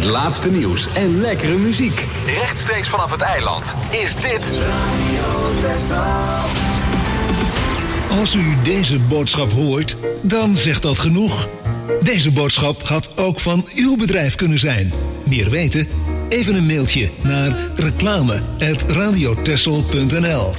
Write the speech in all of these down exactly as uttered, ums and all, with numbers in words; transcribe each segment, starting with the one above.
Het laatste nieuws en lekkere muziek. Rechtstreeks vanaf het eiland is dit Radio Texel. Als u deze boodschap hoort, dan zegt dat genoeg. Deze boodschap had ook van uw bedrijf kunnen zijn. Meer weten? Even een mailtje naar reclame apenstaartje radiotexel punt n l.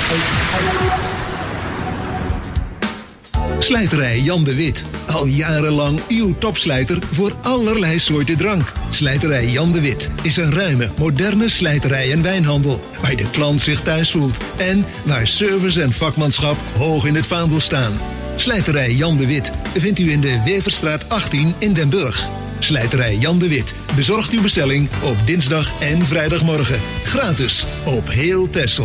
Slijterij Jan de Wit. Al jarenlang uw topslijter voor allerlei soorten drank. Slijterij Jan de Wit is een ruime, moderne slijterij en wijnhandel, waar de klant zich thuis voelt en waar service en vakmanschap hoog in het vaandel staan. Slijterij Jan de Wit vindt u in de Weverstraat achttien in Den Burg. Slijterij Jan de Wit bezorgt uw bestelling op dinsdag en vrijdagmorgen. Gratis op heel Texel.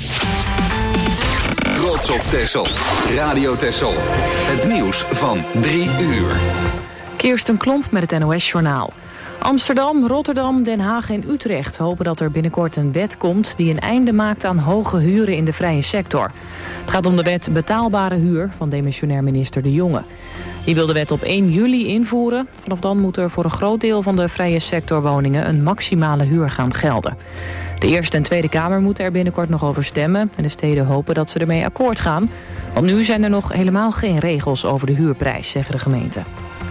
Trots op Texel. Radio Texel. Het nieuws van drie uur. Kirsten Klomp met het N O S-journaal. Amsterdam, Rotterdam, Den Haag en Utrecht hopen dat er binnenkort een wet komt die een einde maakt aan hoge huren in de vrije sector. Het gaat om de wet betaalbare huur van demissionair minister De Jonge. Die wil de wet op één juli invoeren. Vanaf dan moet er voor een groot deel van de vrije sectorwoningen een maximale huur gaan gelden. De Eerste en Tweede Kamer moeten er binnenkort nog over stemmen en de steden hopen dat ze ermee akkoord gaan. Want nu zijn er nog helemaal geen regels over de huurprijs, zeggen de gemeenten.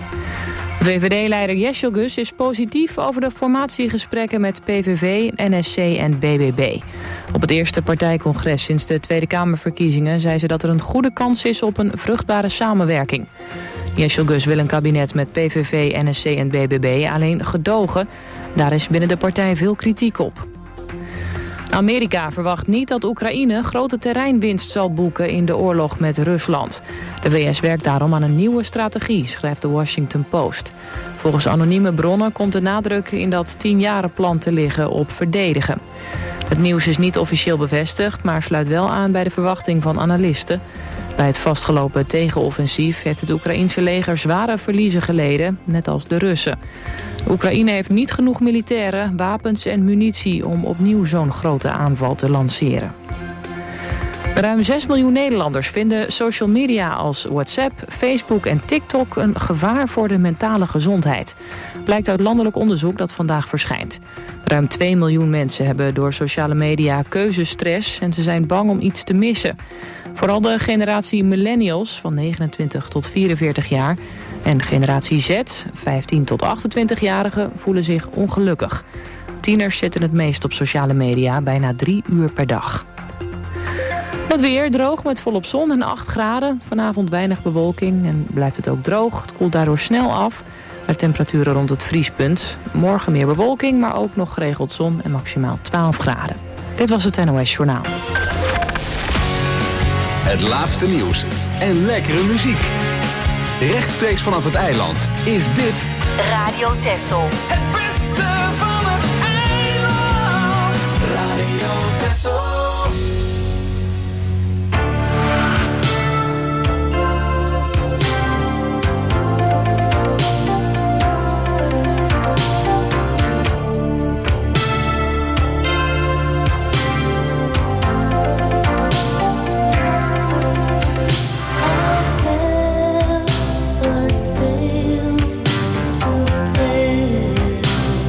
V V D-leider Jesselgus is positief over de formatiegesprekken met P V V, N S C en B B B. Op het eerste partijcongres sinds de Tweede Kamerverkiezingen zei ze dat er een goede kans is op een vruchtbare samenwerking. Jesselgus wil een kabinet met P V V, N S C en B B B alleen gedogen. Daar is binnen de partij veel kritiek op. Amerika verwacht niet dat Oekraïne grote terreinwinst zal boeken in de oorlog met Rusland. De V S werkt daarom aan een nieuwe strategie, schrijft de Washington Post. Volgens anonieme bronnen komt de nadruk in dat tienjarenplan te liggen op verdedigen. Het nieuws is niet officieel bevestigd, maar sluit wel aan bij de verwachting van analisten. Bij het vastgelopen tegenoffensief heeft het Oekraïense leger zware verliezen geleden, net als de Russen. Oekraïne heeft niet genoeg militairen, wapens en munitie om opnieuw zo'n grote aanval te lanceren. Ruim zes miljoen Nederlanders vinden social media als WhatsApp, Facebook en TikTok een gevaar voor de mentale gezondheid. Blijkt uit landelijk onderzoek dat vandaag verschijnt. Ruim twee miljoen mensen hebben door sociale media keuzestress en ze zijn bang om iets te missen. Vooral de generatie millennials van negenentwintig tot vierenveertig jaar en generatie Z, vijftien tot achtentwintig-jarigen, voelen zich ongelukkig. Tieners zitten het meest op sociale media, bijna drie uur per dag. Het weer droog met volop zon en acht graden. Vanavond weinig bewolking en blijft het ook droog. Het koelt daardoor snel af. De temperaturen rond het vriespunt. Morgen meer bewolking, maar ook nog geregeld zon en maximaal twaalf graden. Dit was het N O S Journaal. Het laatste nieuws en lekkere muziek. Rechtstreeks vanaf het eiland is dit Radio Texel. Het beste van het eiland. Radio Texel. To tell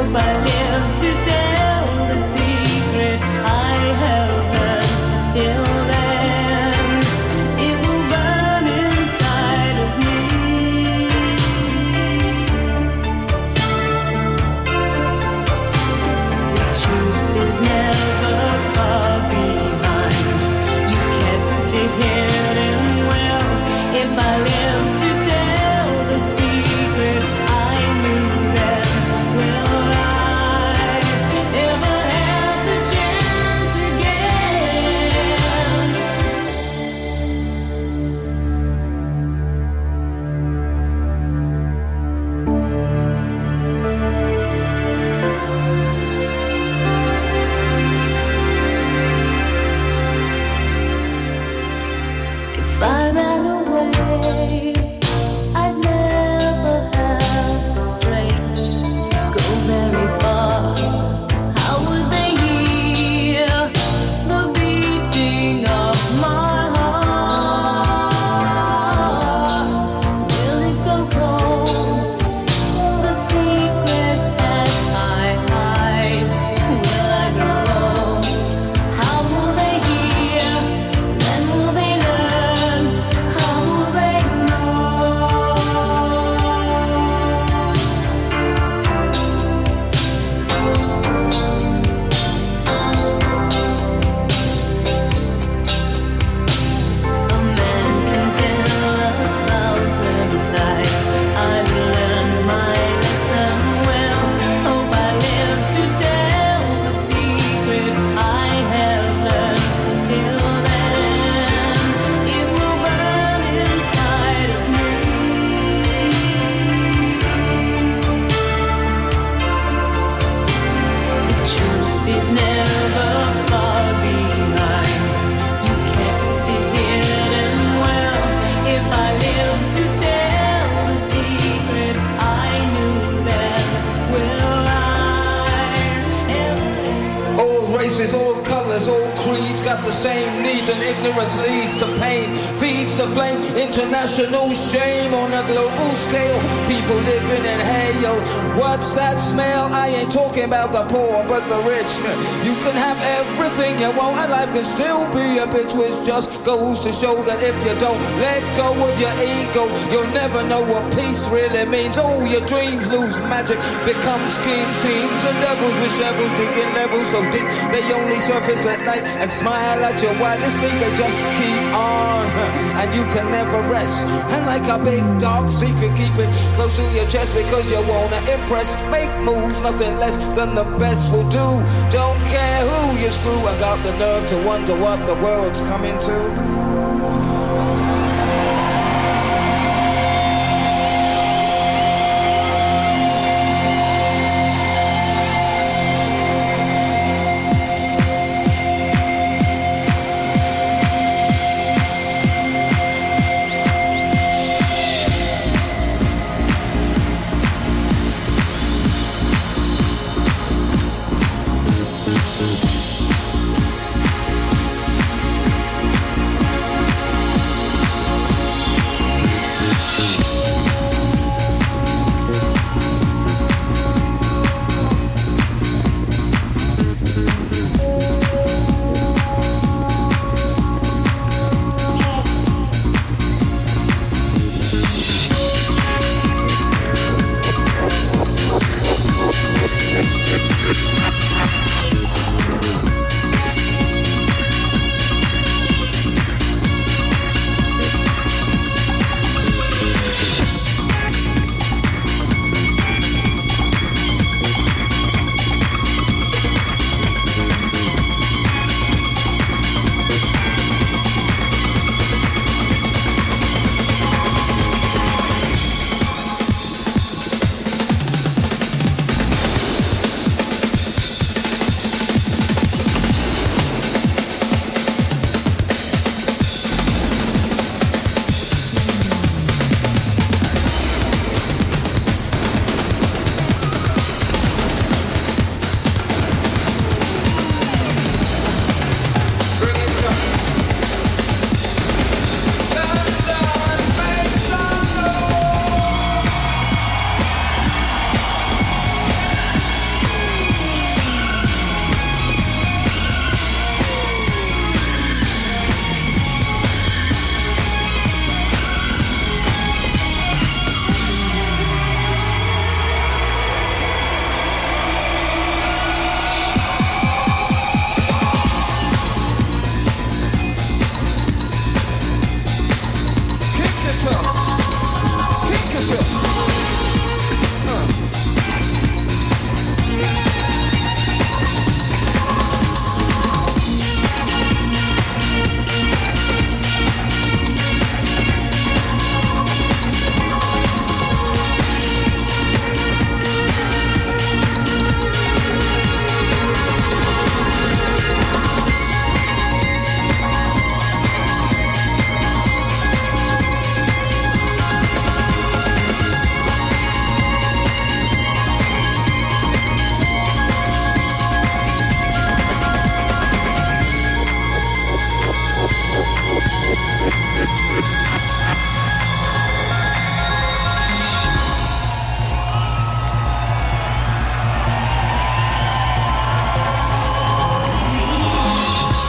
races, all colours, all creeds got the same needs, and ignorance leads to pain, feeds the flame, international shame on a global scale. People living in hell. What's that smell? I ain't talking about the poor, but the rich. You can have everything you want, and life can still be a bit twist. Just goes to show that if you don't let go of your ego, you'll never know what peace really means. All your dreams lose magic, become schemes, teams, and devils with shovels digging levels so deep they only surface at night and smile at your wildest thing. They just keep on, and you can never rest. And like a big dark secret, keep it close to your chest because you wanna impress. Make moves, nothing less than the best will do. Don't care who you screw. I got the nerve to wonder what the world's coming to.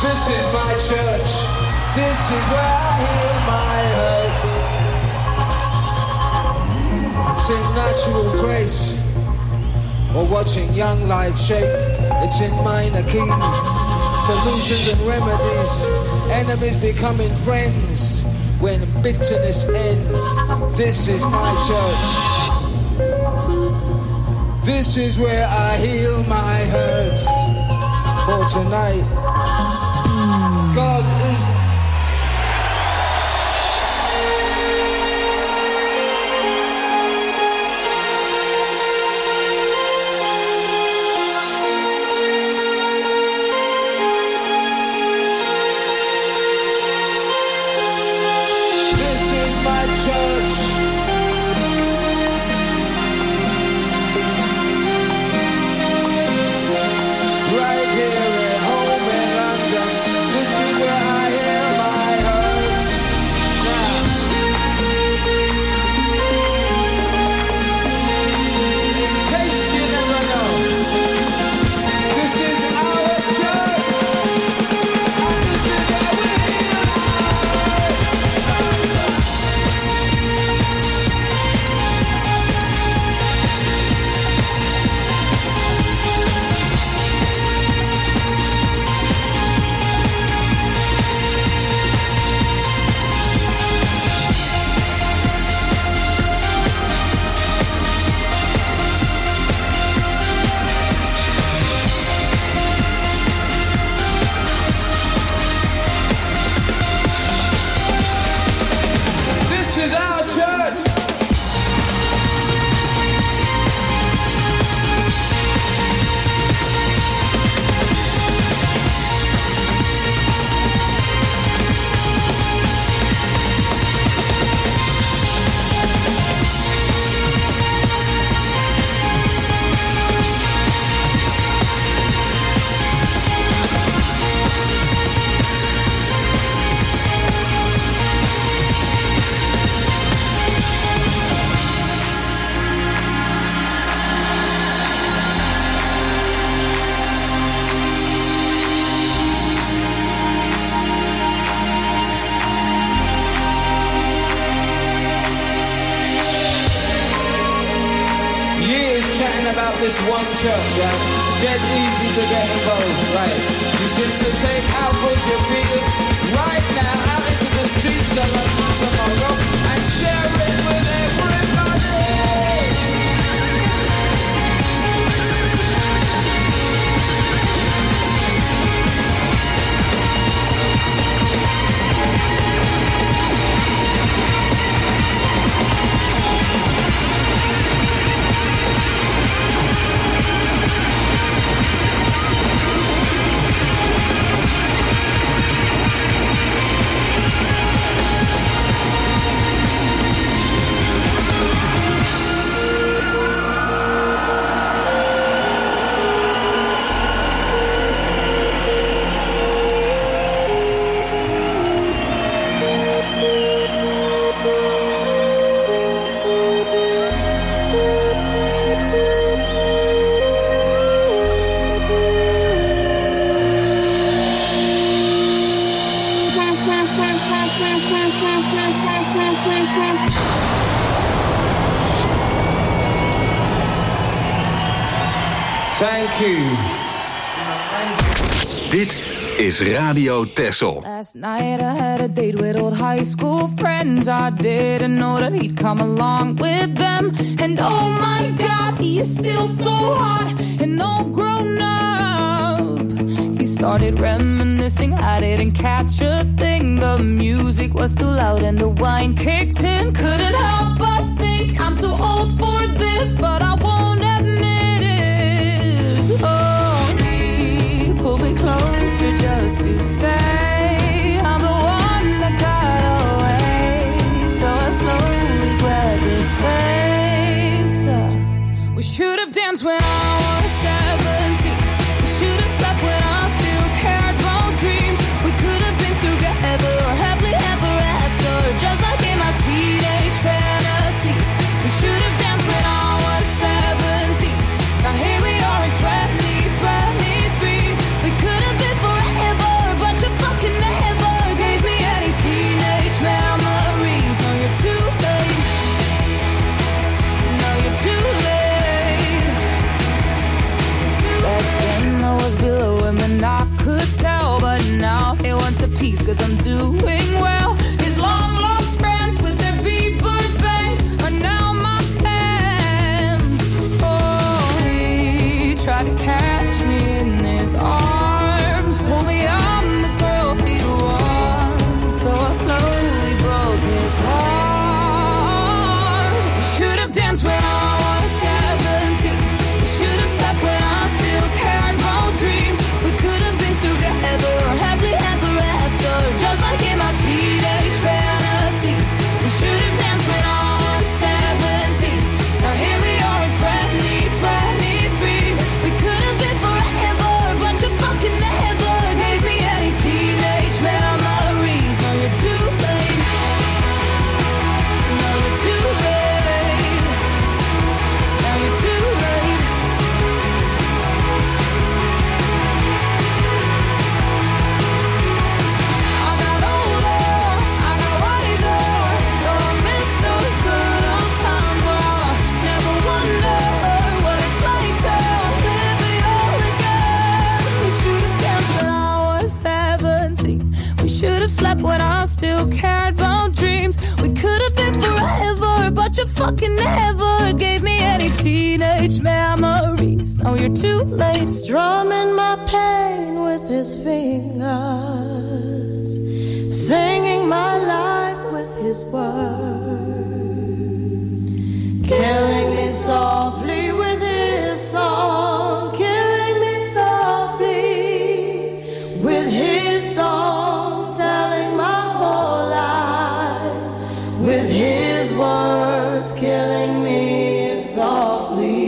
This is my church. This is where I heal my hurts. Sing natural grace, or watching young life shape. It's in minor keys. Solutions and remedies. Enemies becoming friends when bitterness ends. This is my church. This is where I heal my hurts. For tonight, God is... This is my church. Right here at home in London. This is where I hear my hurts. Now, in case you never know, this is our church. And this is where we hear This is our church. Years chatting about this one church, right? Dead easy to get involved, right? You simply take how good you feel right now out into the streets of London tomorrow and share it with everybody. Thank you. Dit is Radio Texel. Last night I had a date with old high school friends. I didn't know that he'd come along with them. And oh my God, he is still so hot and all grown up. He started reminiscing, I didn't catch a thing. The music was too loud and the wine kicked in. Couldn't help but think I'm too old for this, but I won't admit it. Oh, he pulled me closer just to say I'm the one that got away. So I slowly grabbed his face. uh, We should have danced when I was seventeen. We should have slept when I still cared no dreams. We could have been together or happily ever after, just like in my teenage fantasies. We should have danced when I was seventeen. tried to catch me in his arms, told me I'm the girl he wants, so I slowly broke his heart. We should have danced when I was seventeen. We should have slept when I still cared about dreams. We could have been together, happily ever after, just like in my teenage fantasies. We should have danced when I was seventeen. Now here we are in twenty twenty-three. We could have been forever, but you fucking never gave me any teenage memories. Now you're too late. Now you're too late. Now you're too late. I got older, I got wiser. Though I miss those good old times where I never wonder what it's like to live it all again. We should have danced when I was seventeen. We should have slept when I still cared about dreams. We could have been forever, but you fucking never gave me any teenage memories. Now you're too late. Strumming my pain with his fingers, singing my life with his words, killing me softly with his song, killing me softly with his song, telling my whole life with his words, killing me softly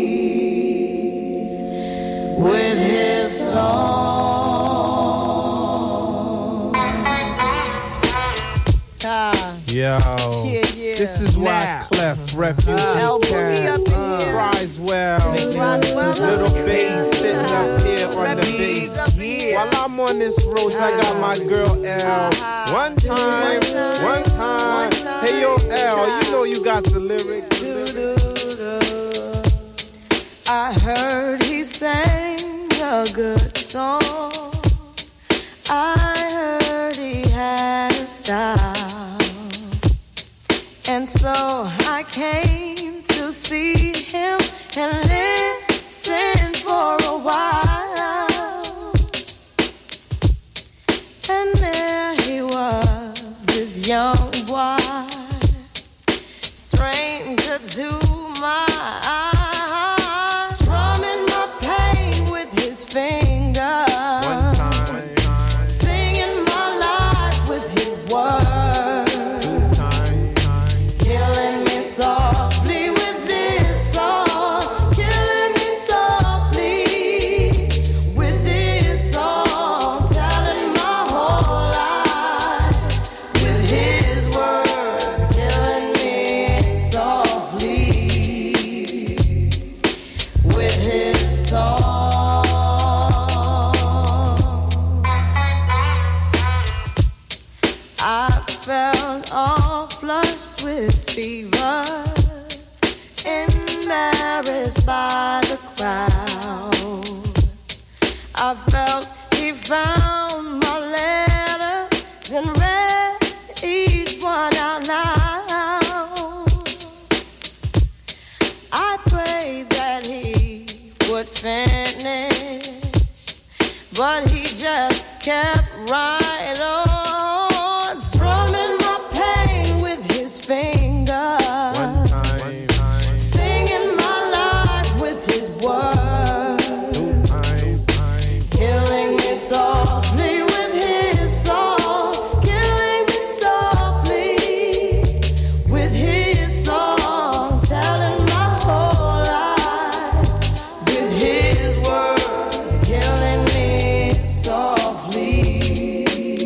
with his song. Yo, Yeah, yeah. this is why Now. Clef, Refugee Uh, Cat, me up in here. cries well. Roswell. Little bass sitting up here on the bass. Yeah. While I'm on this road, I got my girl L. One time, one time. Hey yo, L, you know you got the lyrics. I heard he sang a good song. I heard he had a style. And so I came to see him and listen for a while. And there he was, this young boy, stranger to my eyes, strumming my pain with his fingers, One time, singing my life with his words, two times, killing me softly with this song, killing me softly with this song, telling my whole life with his words, killing me softly with his song. I felt all flushed with fever, embarrassed by the crowd. I felt he found my letters and read each one out loud. I prayed that he would finish, but he just kept right on, strumming my pain with his fingers, one time, singing my life with his words, two times, killing me softly with his song, killing me softly with his song, telling my whole life with his words, killing me softly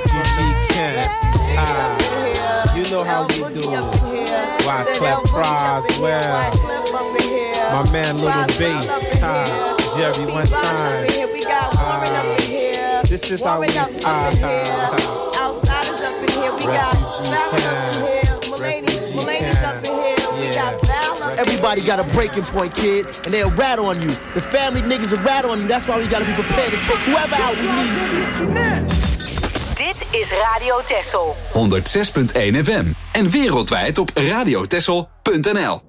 Refugee camp. Ah, you know how we do. Wyclef Croswell. My man Little Bass. Ah, Jerry one time. Ah, this is how we. Ah, ah, ah. Outsiders up in here. We got Refugee camp. Yeah. Everybody got a breaking point, kid, and they'll rat on you. The family niggas will rat on you. That's why we gotta be prepared to take whoever out we need to. Dit is Radio Texel. honderdzes punt één F M. En wereldwijd op radiotexel punt n l.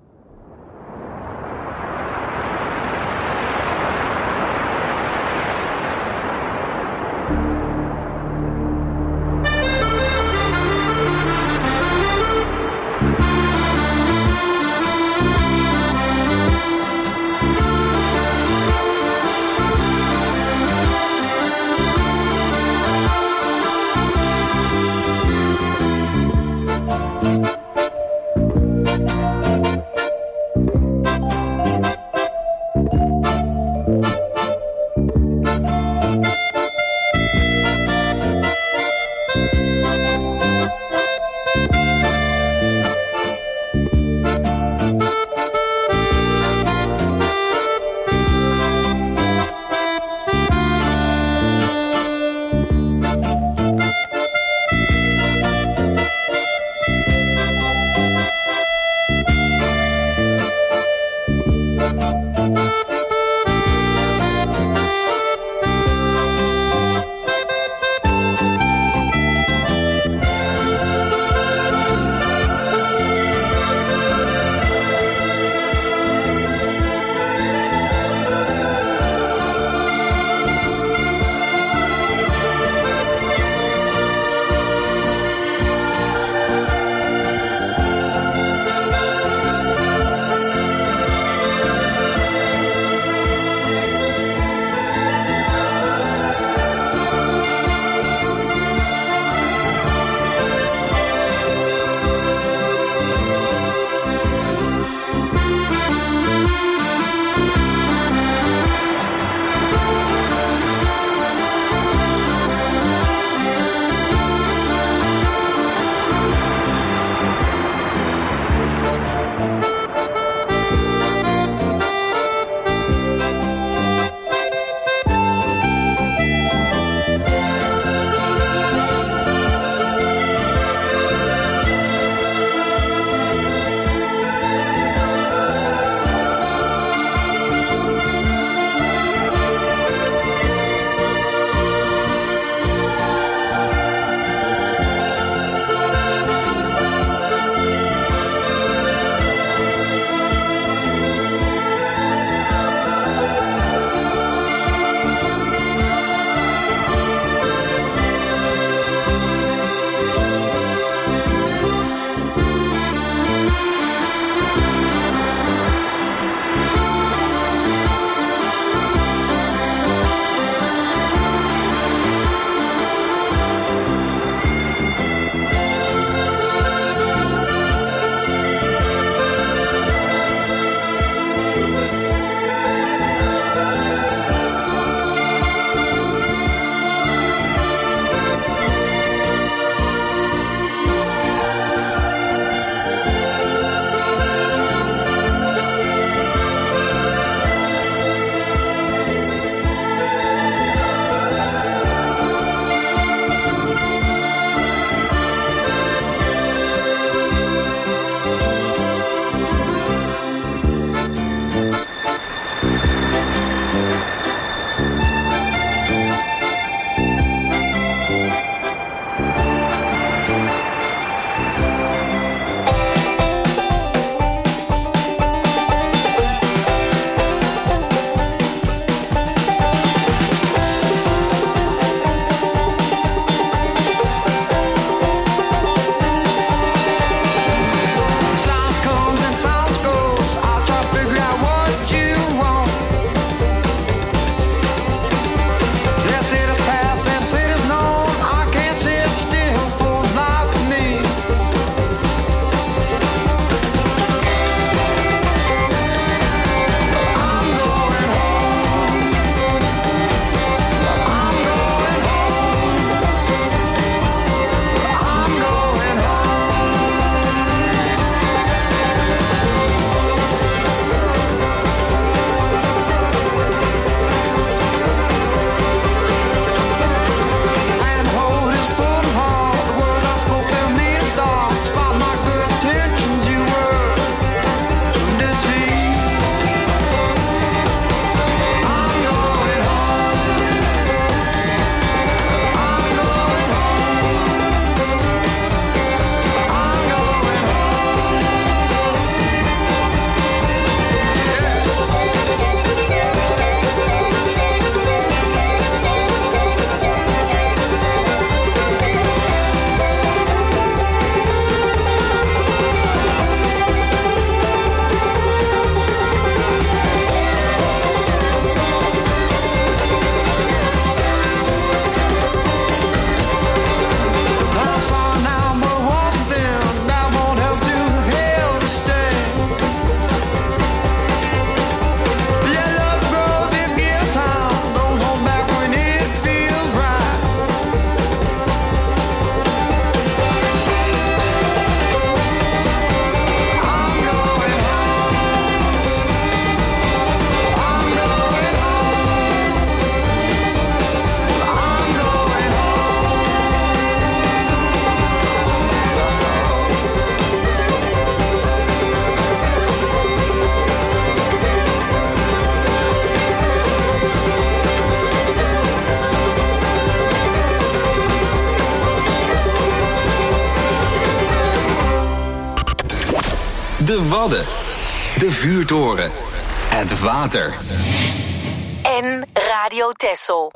De Wadden. De Vuurtoren. Het water. En Radio Texel.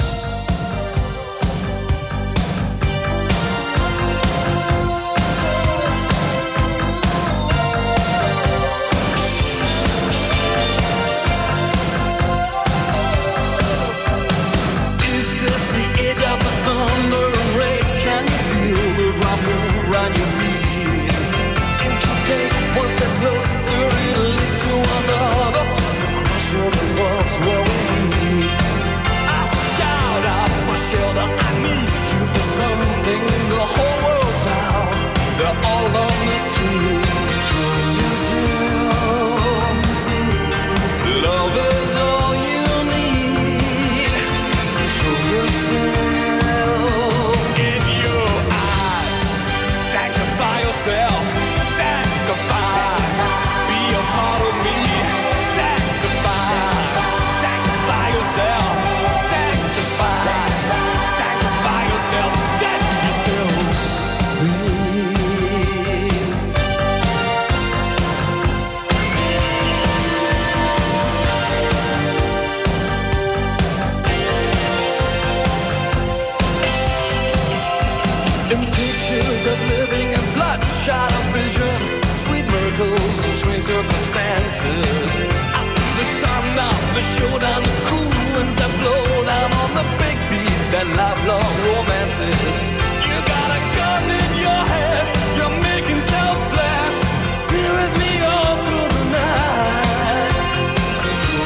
Strange circumstances. I see the sun up, the showdown, the cool winds that blow down on the big beat, that lifelong romances. You got a gun in your head, you're making self-blast, steer with me all through the night. Control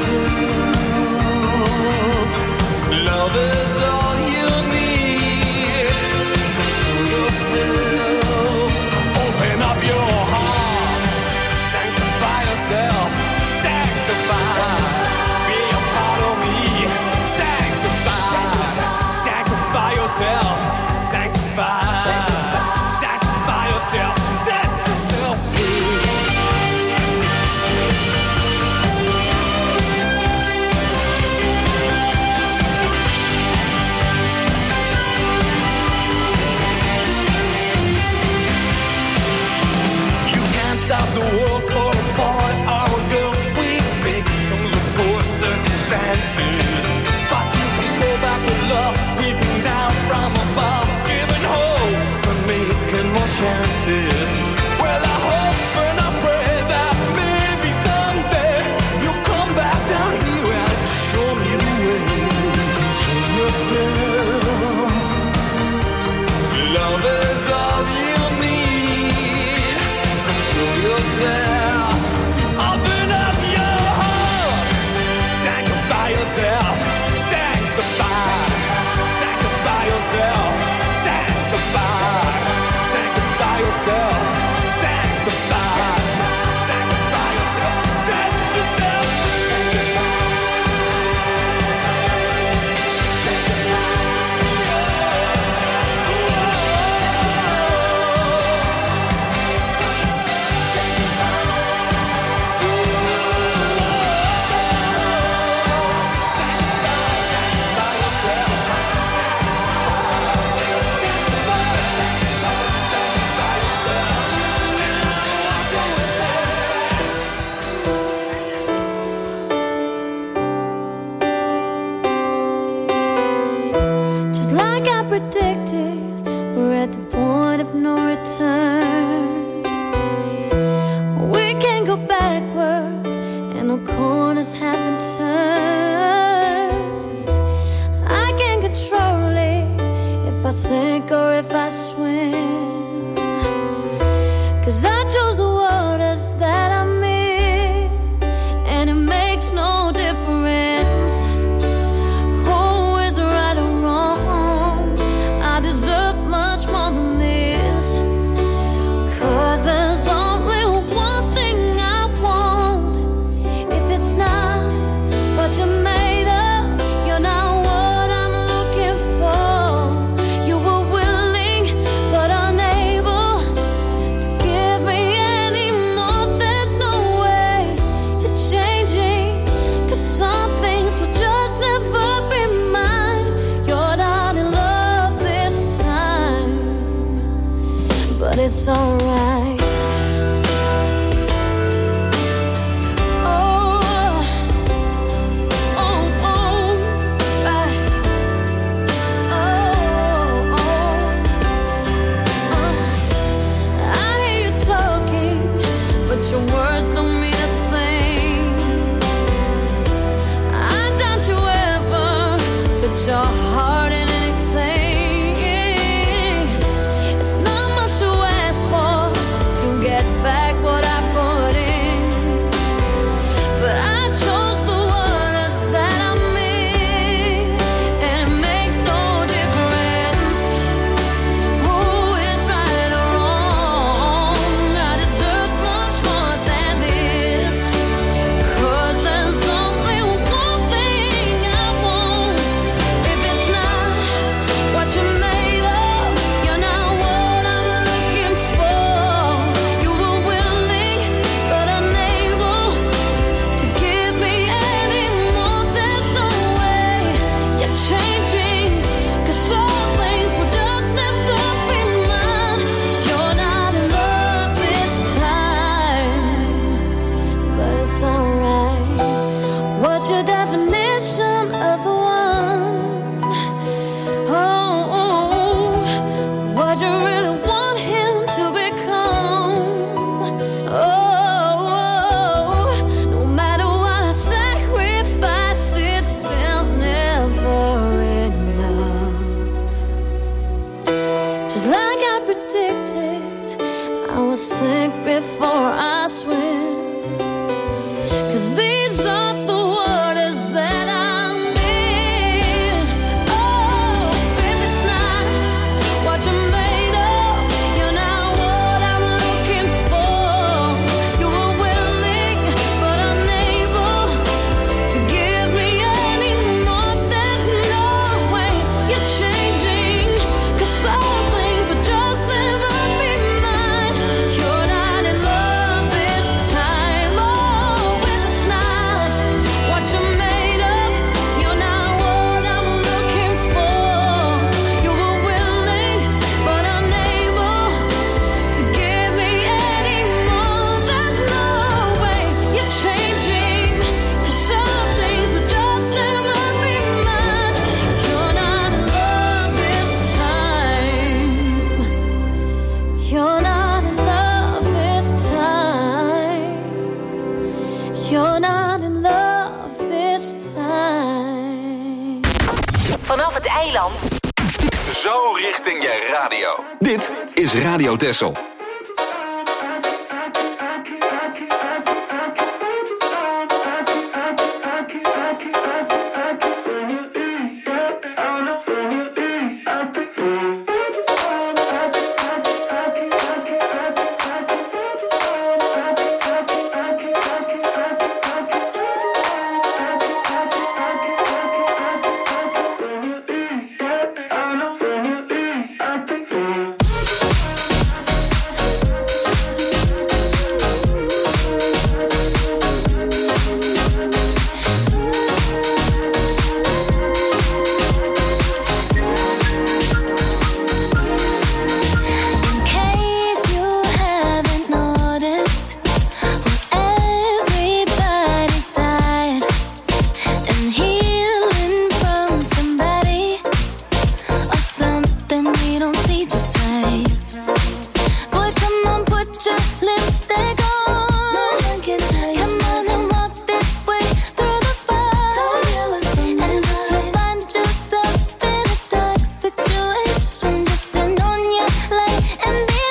yourself. Love is all you need. Control yourself. Open up your heart. Sanctify yourself. Sanctify. Be a part of me. Sanctify. Sanctify yourself. Sanctify. Sanctify yourself. Set yourself free. Stop the world for a boy or a girl, sweet victims of poor circumstances. But you can go back with love sweeping down from above, giving hope and making more chances. Well, I hope and I pray that maybe someday you'll come back down here and show me the way. Control yourself. Love is all you need. Control yourself. Open up your heart. Sanctify yourself. Sanctify. Sanctify yourself. Sanctify. Sanctify yourself. Sanctify. Sanctify yourself. Set yourself free. Just like I predicted, we're at the point of no return. We can't go backwards, and no corners have been turned. I can't control it if I sink or if I swim. 'Cause I chose the waters that I'm in, and it makes no difference. Who is right or wrong? I deserve much more than this. 'Cause there's only one thing I want. If it's not what you're made of, you're not what I'm looking for. You were willing but unable to give me any more. There's no way you're changing, 'cause some things will just never be mine. You're not in love this time, but it's alright. really want him to become. Oh, oh, no matter what I sacrifice, it's still never enough. Just like I predicted, I was sick before I swim. 'Cause these are the waters that I'm in. Oh, if it's not what you're made of, you're not what I'm looking for. You were willing, but unable to give me any more. There's no way you're changing, 'cause some things would just never be mine. You're not in love this time. Oh, if it's not what you're made of, you're not what I'm looking for. You were willing, but unable to give me any more. There's no way you're changing, 'cause some things would just never be mine. You're not in love this time. You're not in love this time. You're not in love this time. Vanaf het eiland. Zo richting je radio. Dit is Radio Texel. In case you haven't noticed, everybody's tired and healing from somebody or something we don't see just right. Boy, come on, put your lipstick on. Come on and walk this way through the fire. And if you find yourself in a dark situation, just turn on your light and be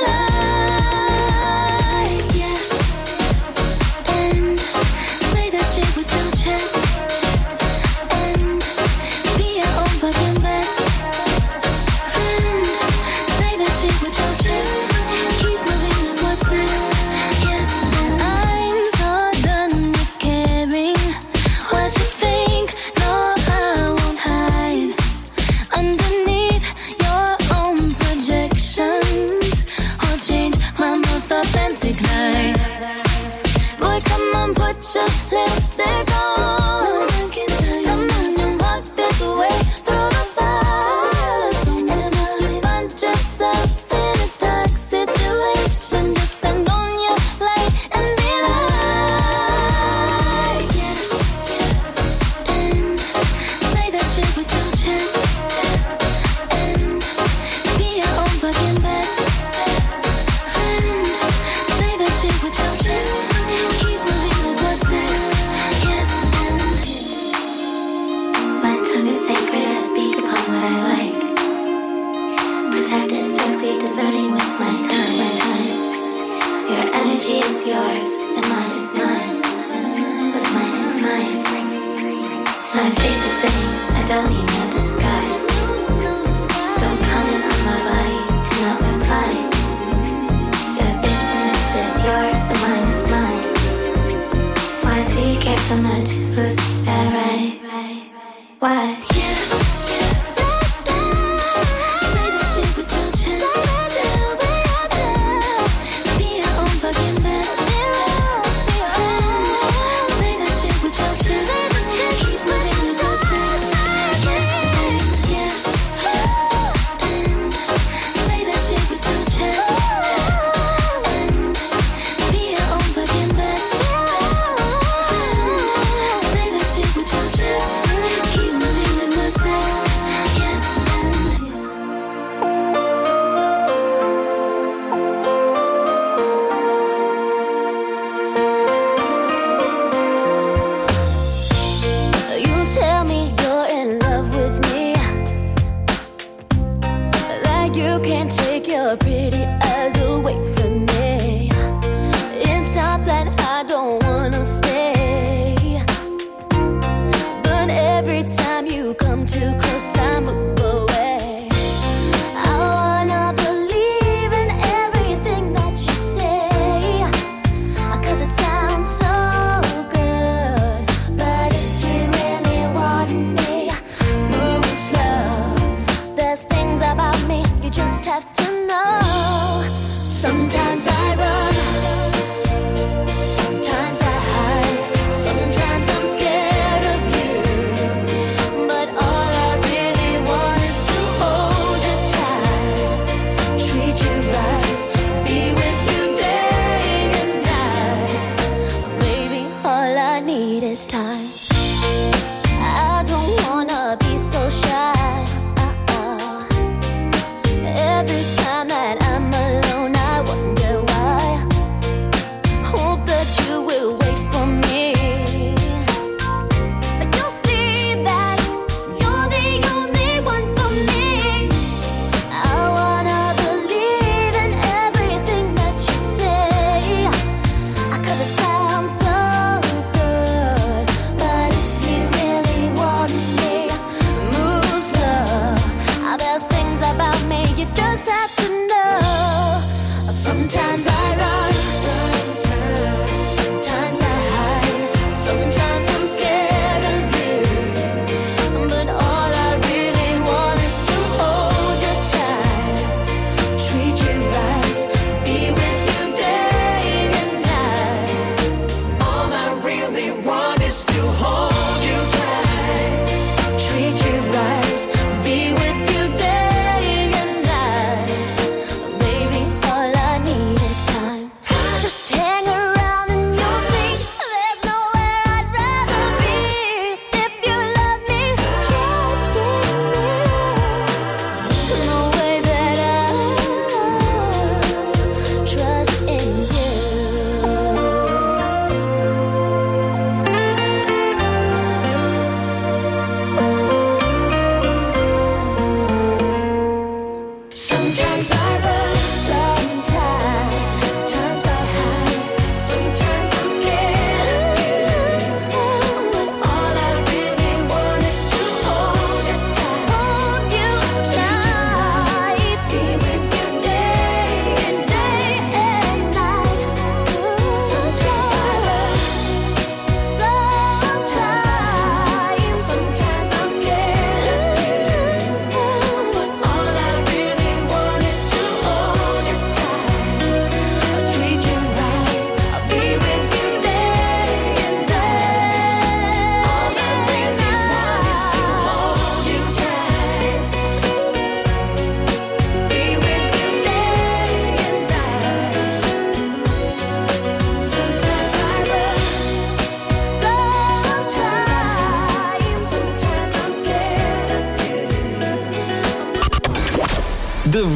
like, yes, and say that shit with your chest, and be your own fucking best friend. Say that shit with your chest, keep moving with what's next. Yes, and I'm so done with caring what you think. No, I won't hide underneath your own projections or change my most authentic life. Boy, come on, put your lipstick on. Come on and walk this way through the fire. And if you find yourself in a dark situation, just turn on your light and be like, yes, and say that shit with your chest, and be your own fucking best friend. Say that shit with your chest, keep moving with what's next. Yes, and my tongue is sacred, I speak upon what I like. Protected, sexy, discerning with my time, my time. Your energy is yours, and mine is mine. What's mine is mine. My face is sitting, I don't need no disguise. Don't comment on my body, do not reply. Your business is yours, and mine is mine. Why do you care so much? Who's that right? Why? Yes. Say that shit with your chest. Be your own fucking best friend. Say that shit with your chest. Keep moving with what's next. Yes.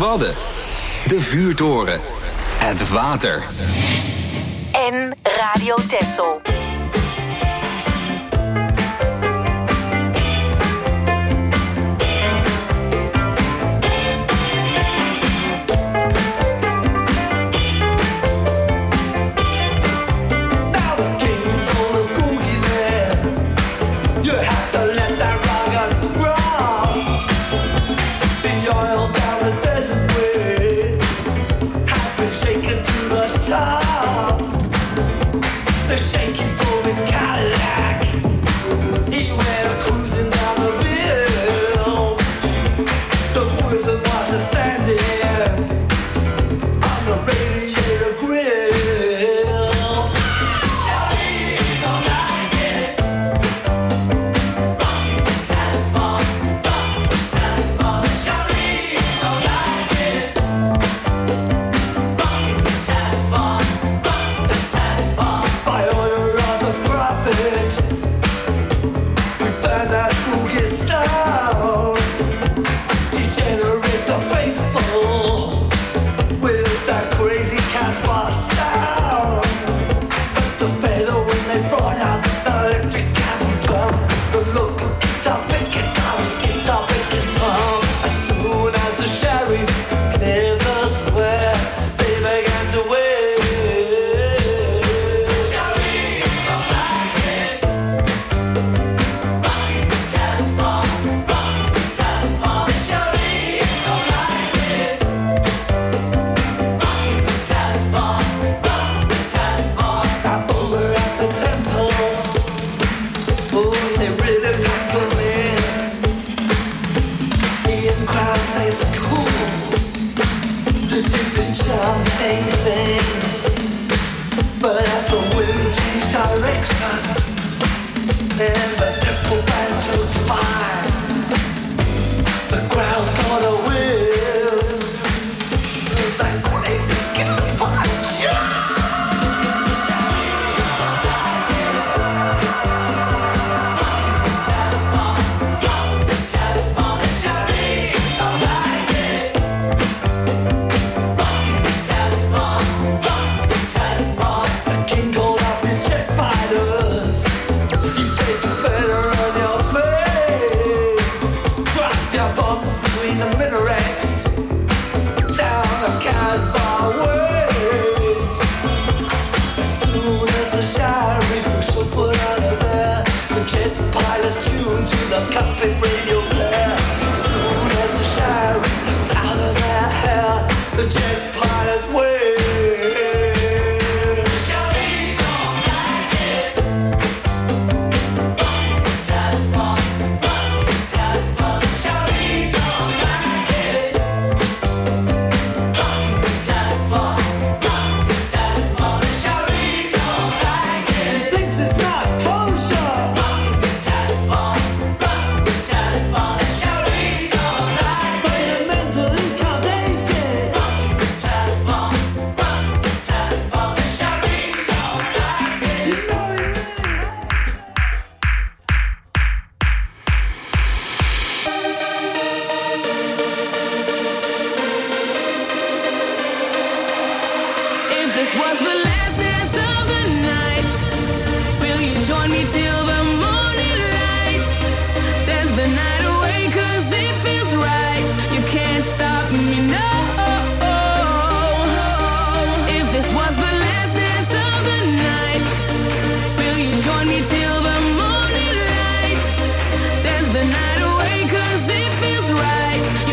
Wadden. De vuurtoren. Het water. En Radio Texel.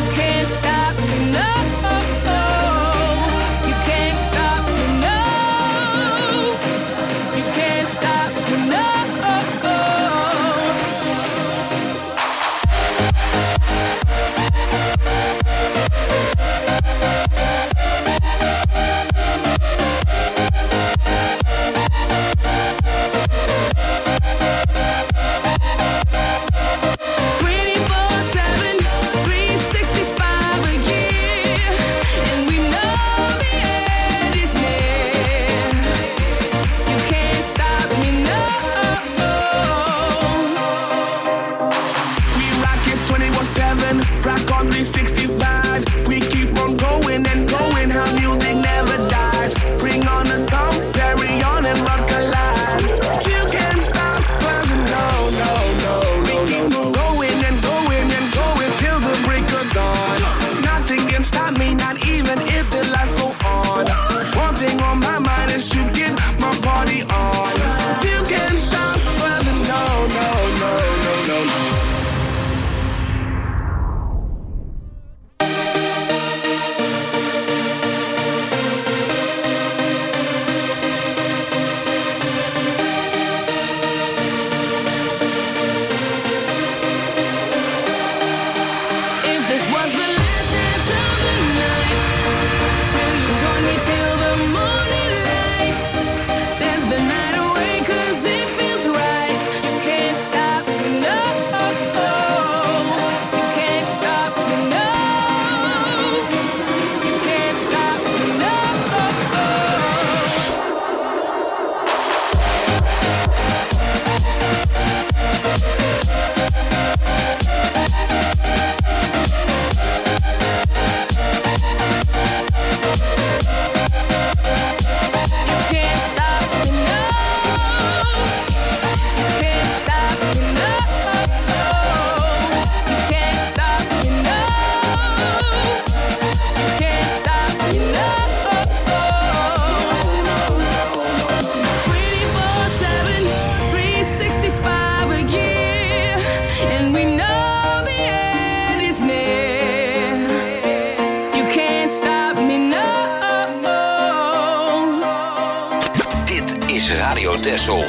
Stop, no. is Radio Texel.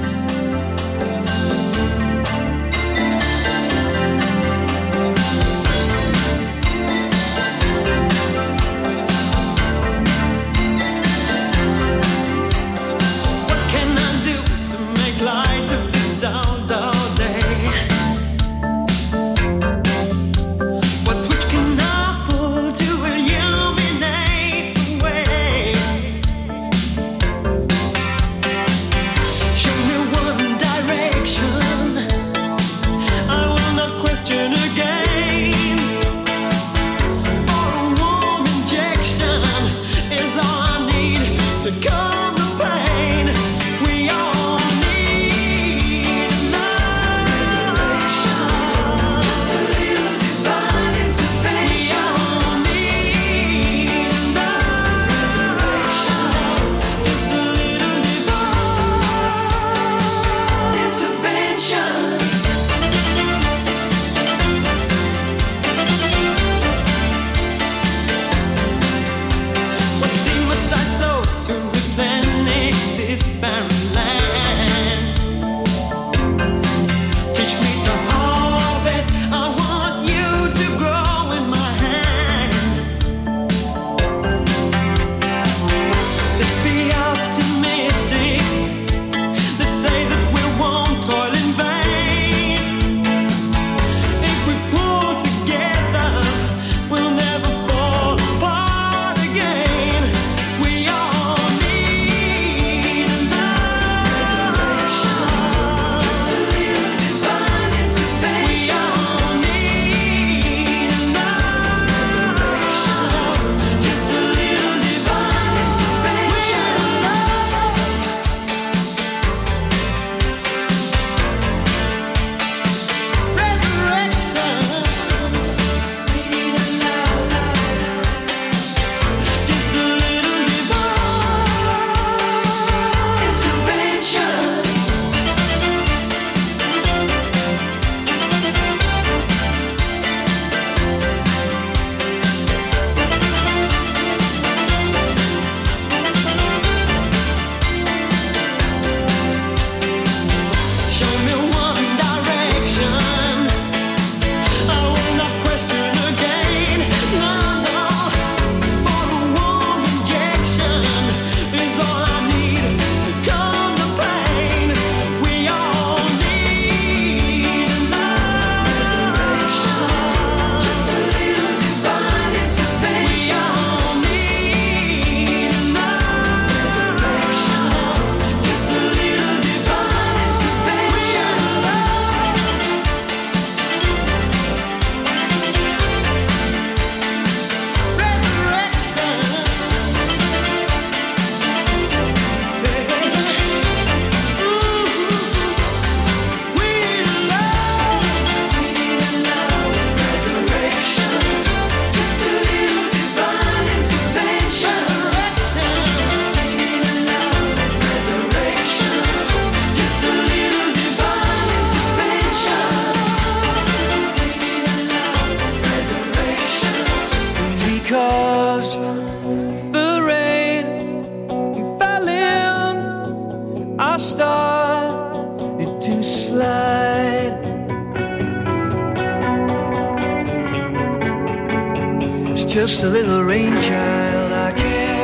Just a little rain child. I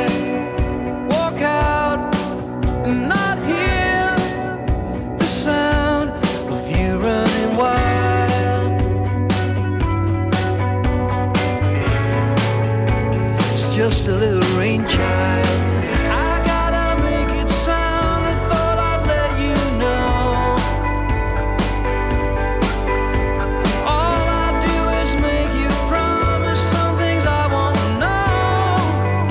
can't walk out and not hear the sound of you running wild. It's just a little rain child. I gotta make it sound. I thought I'd let you know. All I do is make you promise some things I won't know.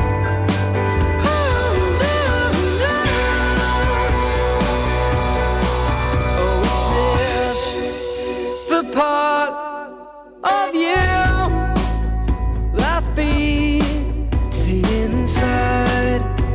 Oh, no, no. Oh, is this the part of you that I feel? See inside.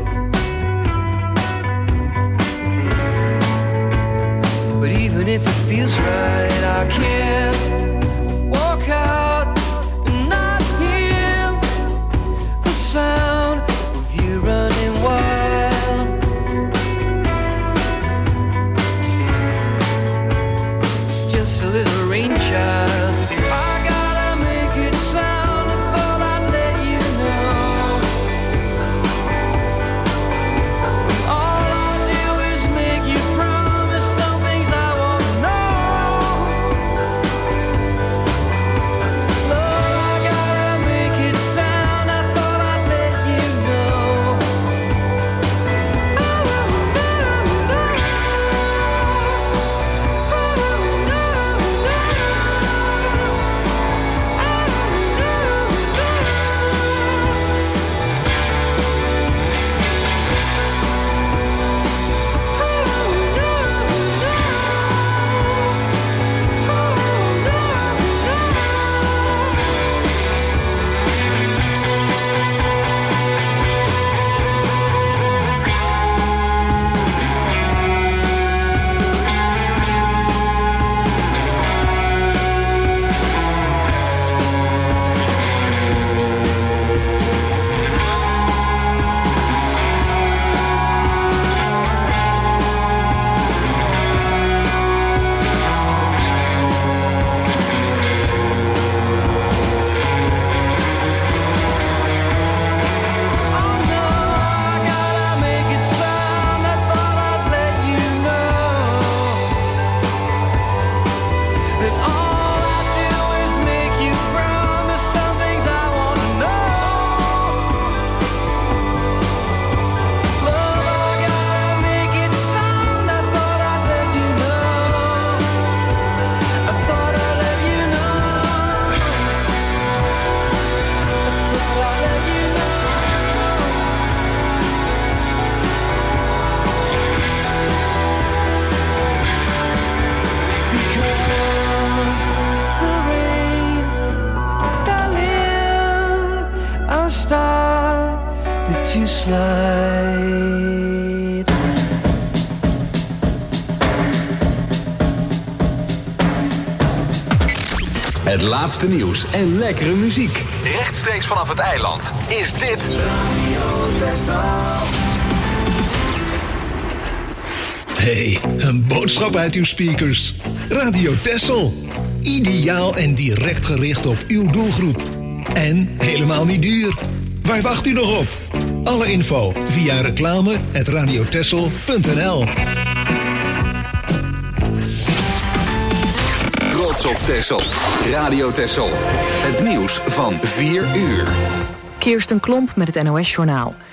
let you slide. Het laatste nieuws en lekkere muziek. Rechtstreeks vanaf het eiland is dit Radio Texel. Hey, een boodschap uit uw speakers. Radio Texel. Ideaal en direct gericht op uw doelgroep. En helemaal niet duur. Waar wacht u nog op? Alle info via reclame at radiotexel punt n l. Trots op Texel. Radio Texel. Het nieuws van vier uur. Kirsten Klomp met het N O S Journaal.